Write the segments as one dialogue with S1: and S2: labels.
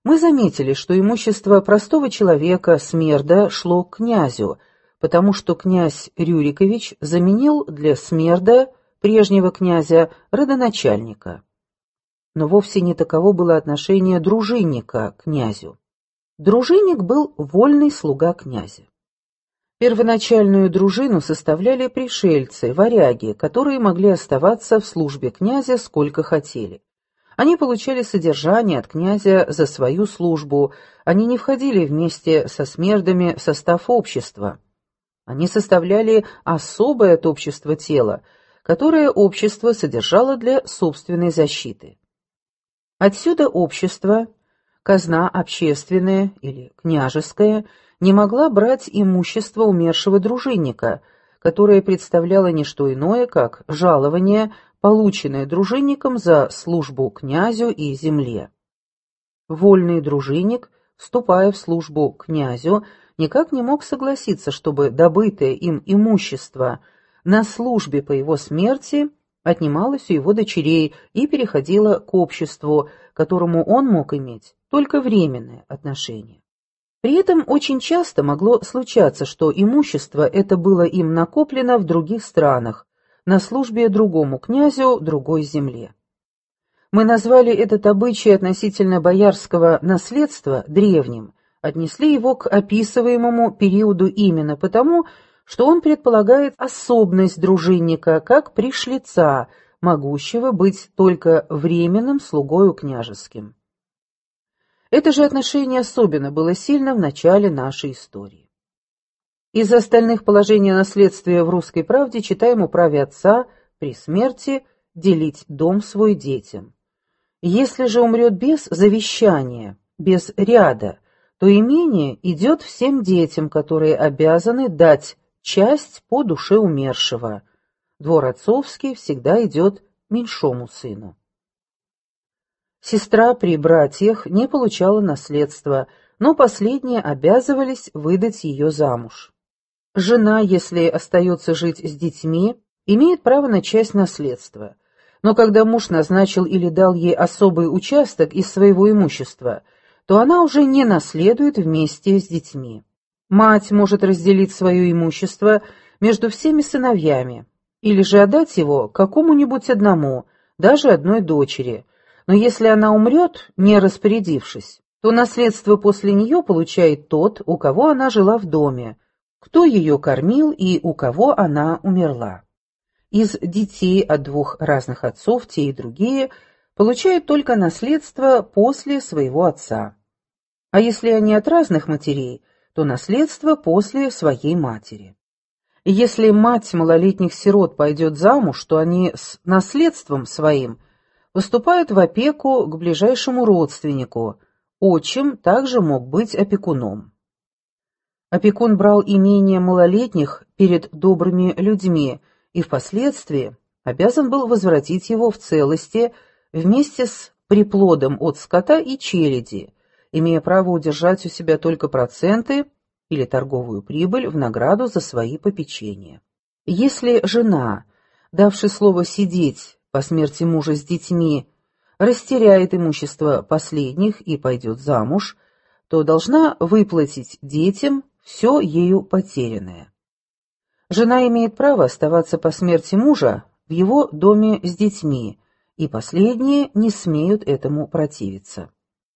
S1: Мы заметили, что имущество простого человека, смерда, шло к князю, потому что князь Рюрикович заменил для смерда, прежнего князя, родоначальника. Но вовсе не таково было отношение дружинника к князю. Дружинник был вольный слуга князя. Первоначальную дружину составляли пришельцы, варяги, которые могли оставаться в службе князя сколько хотели. Они получали содержание от князя за свою службу, они не входили вместе со смердами в состав общества. Они составляли особое от общества тело, которое общество содержало для собственной защиты. Отсюда общество, казна общественная или княжеская, не могла брать имущество умершего дружинника, которое представляло не что иное, как жалование, полученное дружинником за службу князю и земле. Вольный дружинник, вступая в службу князю, никак не мог согласиться, чтобы добытое им имущество на службе по его смерти отнималось у его дочерей и переходило к обществу, к которому он мог иметь только временное отношение. При этом очень часто могло случаться, что имущество это было им накоплено в других странах, на службе другому князю другой земле. Мы назвали этот обычай относительно боярского наследства древним, отнесли его к описываемому периоду именно потому, что он предполагает особенность дружинника как пришлица, могущего быть только временным слугою княжеским. Это же отношение особенно было сильно в начале нашей истории. Из остальных положений о наследстве в «Русской правде» читаем о праве отца при смерти делить дом свой детям. Если же умрет без завещания, без ряда, то имение идет всем детям, которые обязаны дать часть по душе умершего. Двор отцовский всегда идет меньшому сыну. Сестра при братьях не получала наследства, но последние обязывались выдать ее замуж. Жена, если остается жить с детьми, имеет право на часть наследства, но когда муж назначил или дал ей особый участок из своего имущества, то она уже не наследует вместе с детьми. Мать может разделить свое имущество между всеми сыновьями, или же отдать его какому-нибудь одному, даже одной дочери, но если она умрет, не распорядившись, то наследство после нее получает тот, у кого она жила в доме, кто ее кормил и у кого она умерла. Из детей от двух разных отцов те и другие получают только наследство после своего отца. А если они от разных матерей, то наследство после своей матери. И если мать малолетних сирот пойдет замуж, то они с наследством своим выступают в опеку к ближайшему родственнику, отчим также мог быть опекуном. Опекун брал имение малолетних перед добрыми людьми и впоследствии обязан был возвратить его в целости вместе с приплодом от скота и челяди, имея право удержать у себя только проценты или торговую прибыль в награду за свои попечения. Если жена, давши слово сидеть по смерти мужа с детьми, растеряет имущество последних и пойдет замуж, то должна выплатить детям все ею потерянное. Жена имеет право оставаться по смерти мужа в его доме с детьми, и последние не смеют этому противиться.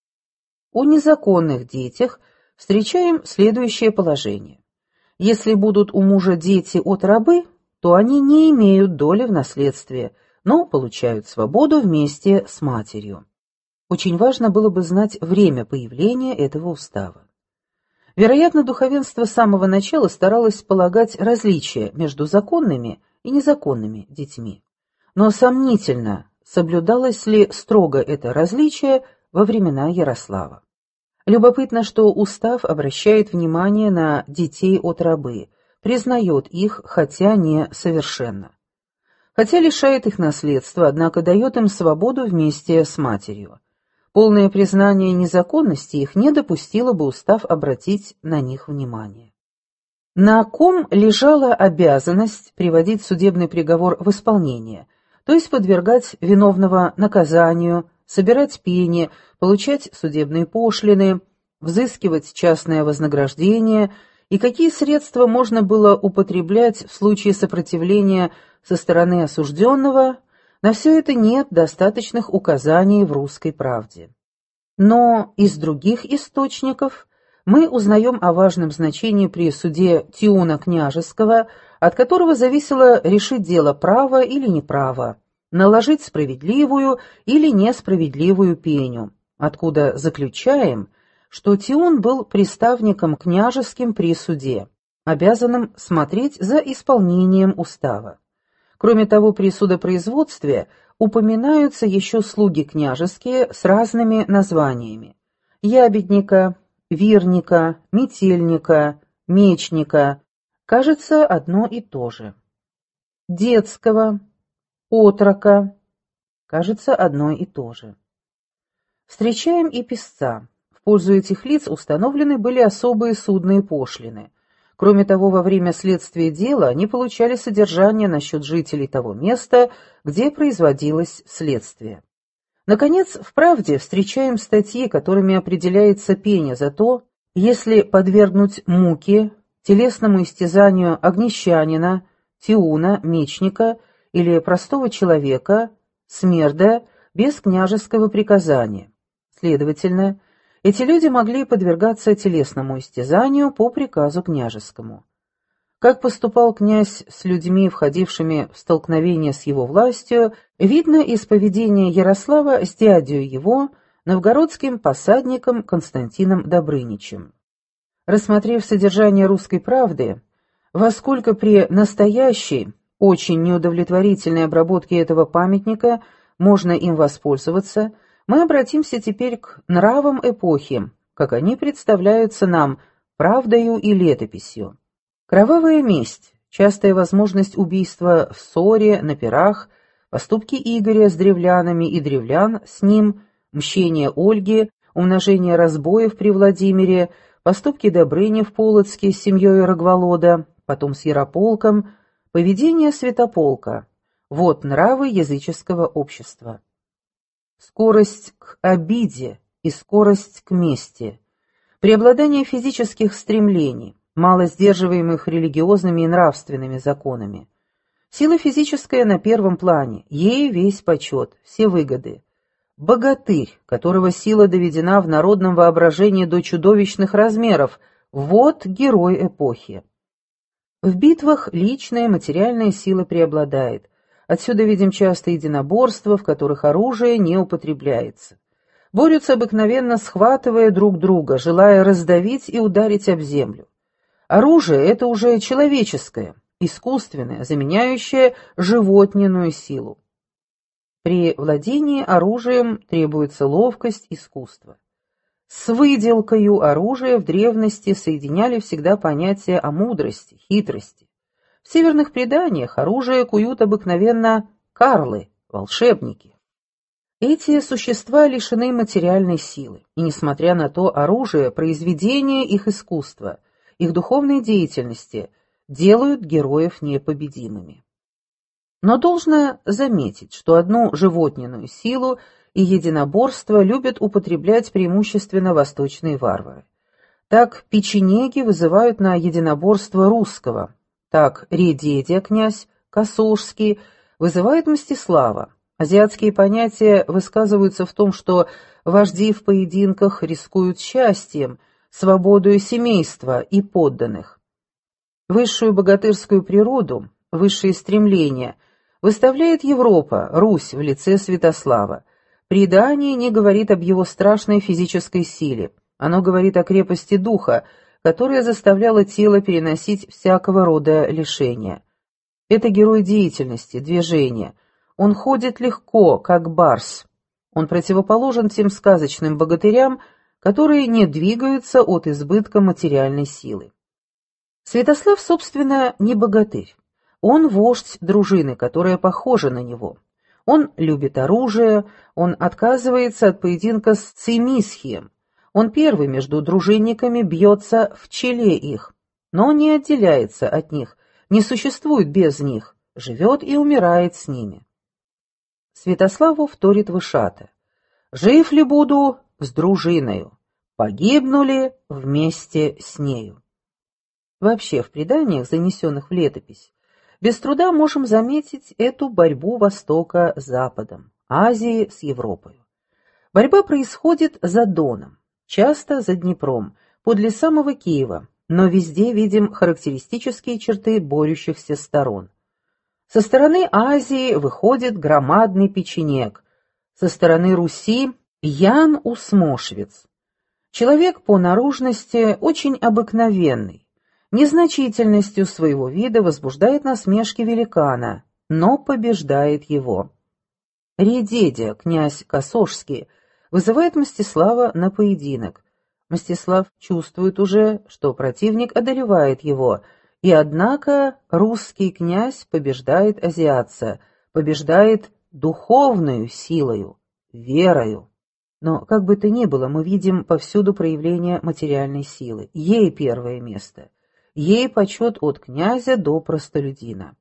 S1: О незаконных детях встречаем следующее положение. Если будут у мужа дети от рабы, то они не имеют доли в наследстве, но получают свободу вместе с матерью. Очень важно было бы знать время появления этого устава. Вероятно, духовенство с самого начала старалось полагать различия между законными и незаконными детьми. Но сомнительно, соблюдалось ли строго это различие во времена Ярослава. Любопытно, что устав обращает внимание на детей от рабы, признает их, хотя не совершенно. Хотя лишает их наследства, однако дает им свободу вместе с матерью. Полное признание незаконности их не допустило бы устав обратить на них внимание. На ком лежала обязанность приводить судебный приговор в исполнение, то есть подвергать виновного наказанию, собирать пени, получать судебные пошлины, взыскивать частное вознаграждение и какие средства можно было употреблять в случае сопротивления со стороны осужденного, на все это нет достаточных указаний в «Русской правде». Но из других источников мы узнаем о важном значении при суде Тиуна Княжеского, от которого зависело решить дело право или неправо, наложить справедливую или несправедливую пеню, откуда заключаем, что Тиун был приставником княжеским при суде, обязанным смотреть за исполнением устава. Кроме того, при судопроизводстве упоминаются еще слуги княжеские с разными названиями: ябедника, вирника, метельника, мечника, кажется, одно и то же. Детского, отрока, кажется, одно и то же. Встречаем и писца. В пользу этих лиц установлены были особые судные пошлины. Кроме того, во время следствия дела они получали содержание насчет жителей того места, где производилось следствие. Наконец, в «Правде» встречаем статьи, которыми определяется пеня за то, если подвергнуть муке, телесному истязанию огнещанина, тиуна, мечника или простого человека, смерда, без княжеского приказания. Следовательно, эти люди могли подвергаться телесному истязанию по приказу княжескому. Как поступал князь с людьми, входившими в столкновение с его властью, видно из поведения Ярослава с дядей его, новгородским посадником Константином Добрыничем. Рассмотрев содержание «Русской правды», во сколько при настоящей, очень неудовлетворительной обработке этого памятника можно им воспользоваться, мы обратимся теперь к нравам эпохи, как они представляются нам правдою и летописью. Кровавая месть, частая возможность убийства в ссоре, на пирах, поступки Игоря с древлянами и древлян с ним, мщение Ольги, умножение разбоев при Владимире, поступки Добрыни в Полоцке с семьей Рогволода, потом с Ярополком, поведение Святополка. Вот нравы языческого общества. Скорость к обиде и скорость к мести, преобладание физических стремлений, мало сдерживаемых религиозными и нравственными законами. Сила физическая на первом плане, ей весь почет, все выгоды. Богатырь, которого сила доведена в народном воображении до чудовищных размеров, вот герой эпохи. В битвах личная материальная сила преобладает. Отсюда видим часто единоборства, в которых оружие не употребляется. Борются обыкновенно, схватывая друг друга, желая раздавить и ударить об землю. Оружие — это уже человеческое, искусственное, заменяющее животняную силу. При владении оружием требуется ловкость, искусство. С выделкою оружия в древности соединяли всегда понятия о мудрости, хитрости. В северных преданиях оружие куют обыкновенно карлы, волшебники. Эти существа лишены материальной силы, и, несмотря на то, оружие — произведение их искусства, их духовной деятельности, делают героев непобедимыми. Но должно заметить, что одну животняную силу и единоборство любят употреблять преимущественно восточные варвары. Так печенеги вызывают на единоборство русского, так Редедя, князь Косожский, вызывает Мстислава. Азиатские понятия высказываются в том, что вожди в поединках рискуют счастьем, свободою семейства и подданных. Высшую богатырскую природу, высшие стремления выставляет Европа, Русь в лице Святослава. Предание не говорит об его страшной физической силе, оно говорит о крепости духа, которая заставляла тело переносить всякого рода лишения. Это герой деятельности, движения. Он ходит легко, как барс. Он противоположен тем сказочным богатырям, которые не двигаются от избытка материальной силы. Святослав, собственно, не богатырь. Он вождь дружины, которая похожа на него. Он любит оружие, он отказывается от поединка с Цимисхием. Он первый между дружинниками бьется в челе их, но не отделяется от них, не существует без них, живет и умирает с ними. Святославу вторит Вышата. Жив ли буду с дружиною, погибнули вместе с нею. Вообще, в преданиях, занесенных в летопись, без труда можем заметить эту борьбу Востока с Западом, Азии с Европой. Борьба происходит за Доном, часто за Днепром, подле самого Киева, но везде видим характеристические черты борющихся сторон. Со стороны Азии выходит громадный печенег, со стороны Руси Ян Усмошвец. Человек по наружности очень обыкновенный, незначительностью своего вида возбуждает насмешки великана, но побеждает его. Редедя, князь Косожский, вызывает Мстислава на поединок. Мстислав чувствует уже, что противник одолевает его, и однако русский князь побеждает азиатца, побеждает духовную силою, верою. Но, как бы то ни было, мы видим повсюду проявление материальной силы. Ей первое место. Ей почет от князя до простолюдина.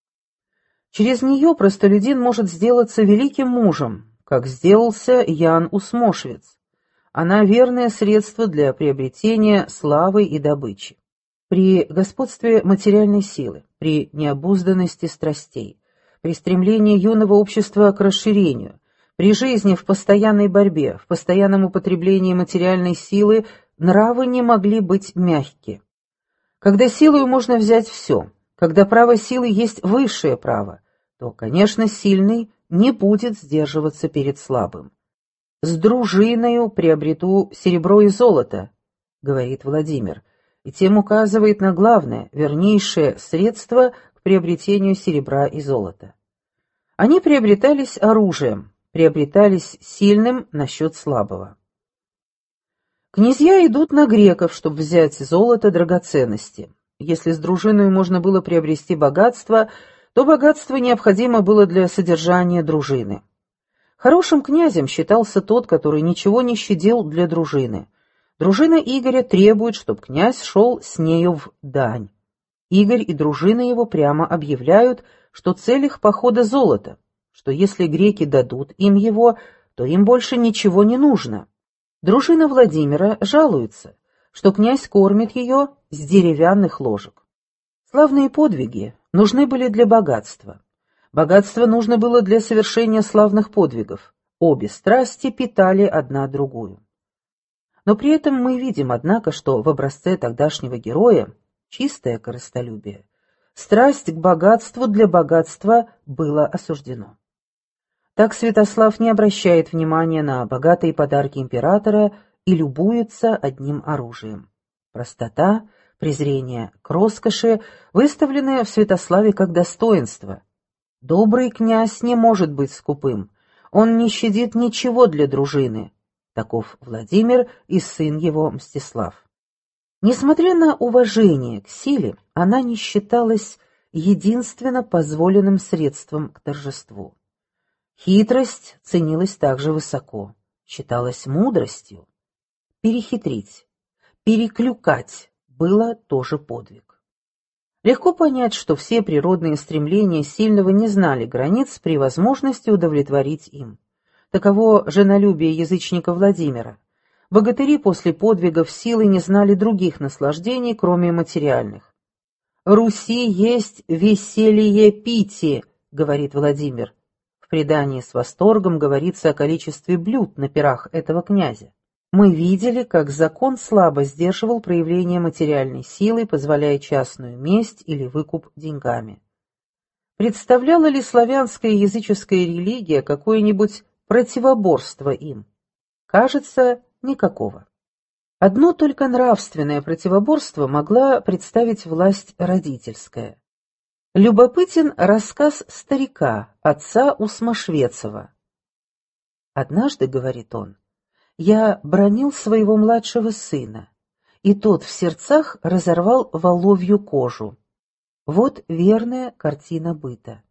S1: Через нее простолюдин может сделаться великим мужем, как сделался Ян Усмошвец. Она верное средство для приобретения славы и добычи. При господстве материальной силы, при необузданности страстей, при стремлении юного общества к расширению, при жизни в постоянной борьбе, в постоянном употреблении материальной силы нравы не могли быть мягки. Когда силою можно взять все, когда право силы есть высшее право, то, конечно, сильный не будет сдерживаться перед слабым. «С дружиною приобрету серебро и золото», — говорит Владимир, и тем указывает на главное, вернейшее средство к приобретению серебра и золота. Они приобретались оружием, приобретались сильным насчет слабого. Князья идут на греков, чтобы взять золото, драгоценности. Если с дружиной можно было приобрести богатство, то богатство необходимо было для содержания дружины. Хорошим князем считался тот, который ничего не щадил для дружины. Дружина Игоря требует, чтобы князь шел с нею в дань. Игорь и дружина его прямо объявляют, что цель их похода золото, что если греки дадут им его, то им больше ничего не нужно. Дружина Владимира жалуется, что князь кормит ее с деревянных ложек. Славные подвиги нужны были для богатства. Богатство нужно было для совершения славных подвигов. Обе страсти питали одна другую. Но при этом мы видим, однако, что в образце тогдашнего героя чистое корыстолюбие. Страсть к богатству для богатства было осуждено. Так Святослав не обращает внимания на богатые подарки императора и любуется одним оружием. Простота, презрение к роскоши выставлены в Святославе как достоинство. Добрый князь не может быть скупым, он не щадит ничего для дружины. Таков Владимир и сын его Мстислав. Несмотря на уважение к силе, она не считалась единственно позволенным средством к торжеству. Хитрость ценилась также высоко, считалась мудростью. Перехитрить, переклюкать было тоже подвиг. Легко понять, что все природные стремления сильного не знали границ при возможности удовлетворить им. Таково женолюбие язычника Владимира. Богатыри после подвигов силы не знали других наслаждений, кроме материальных. «Руси есть веселье пити», — говорит Владимир. В предании с восторгом говорится о количестве блюд на пирах этого князя. Мы видели, как закон слабо сдерживал проявление материальной силы, позволяя частную месть или выкуп деньгами. Представляла ли славянская языческая религия какое-нибудь противоборство им? Кажется, никакого. Одно только нравственное противоборство могла представить власть родительская. Любопытен рассказ старика, отца Усмошвецова. «Однажды, — говорит он, — я бранил своего младшего сына, и тот в сердцах разорвал воловью кожу. Вот верная картина быта.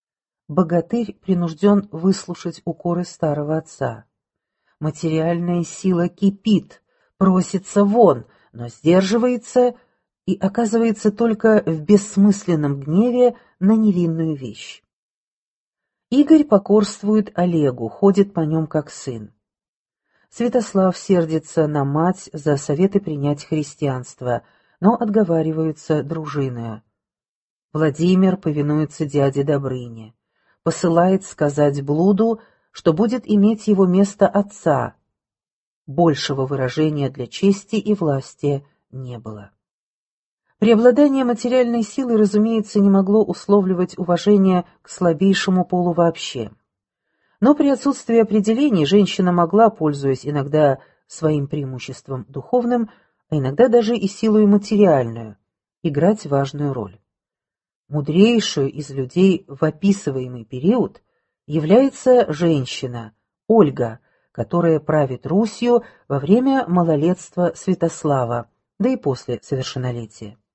S1: Богатырь принужден выслушать укоры старого отца. Материальная сила кипит, просится вон, но сдерживается и оказывается только в бессмысленном гневе на невинную вещь. Игорь покорствует Олегу, ходит по нем как сын. Святослав сердится на мать за советы принять христианство, но отговариваются дружиною. Владимир повинуется дяде Добрыне, посылает сказать блуду, что будет иметь его место отца. Большего выражения для чести и власти не было. Преобладание материальной силы, разумеется, не могло условливать уважение к слабейшему полу вообще. Но при отсутствии определений женщина могла, пользуясь иногда своим преимуществом духовным, а иногда даже и силой материальную, играть важную роль. Мудрейшую из людей в описываемый период является женщина, Ольга, которая правит Русью во время малолетства Святослава, да и после совершеннолетия.